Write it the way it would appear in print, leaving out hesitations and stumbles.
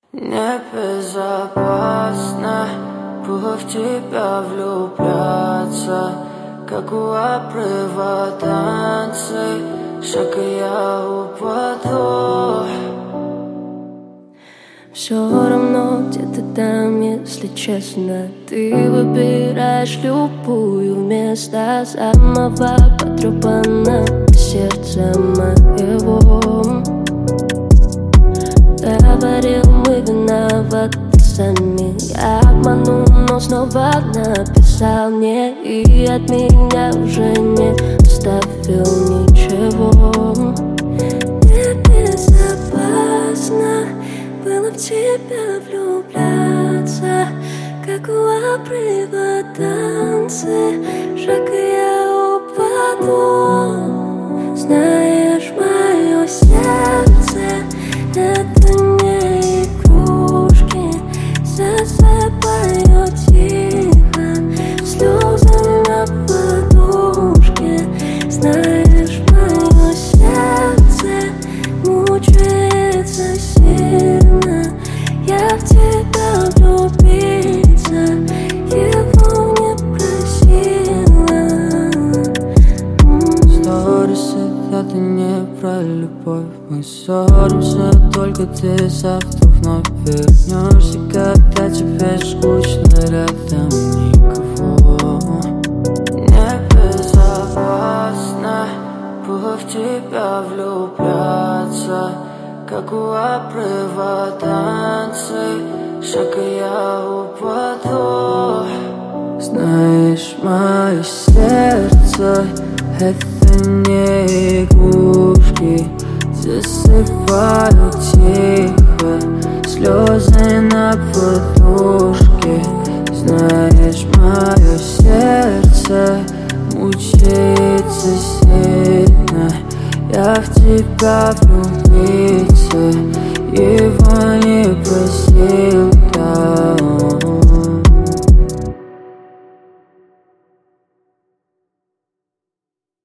Небезопасно было в тебя влюбляться, как у обрыва танцы, шаг и я упаду. Все равно где-то там, если честно, ты выбираешь любую вместо самого потрепанного сердца моего. Говорил, мы виноваты сами, я обманул, но снова написал мне, и от меня уже не оставил ничего. Небезопасно было в тебя влюбляться, как у обрыва танцы, шаг и я упаду. Знаешь, мое сердце — это не игрушки, засыпаю тихо слезы на подушке. Знаешь, мое сердце мучается сильно, я в тебя влюбиться его не просила. Сторисы — это не про любовь. Мы ссоримся, только ты завтра вновь вернешься, когда тебе скучно, рядом никого. Небезопасно было в тебя влюбляться, как у обрыва танцы, шаг и я упаду. Знаешь, мое сердце — это не игрушки, засыпаю тихо слезы на подушке. Знаешь, мое сердце мучается сильно, я в тебя влюбиться его не просил, да.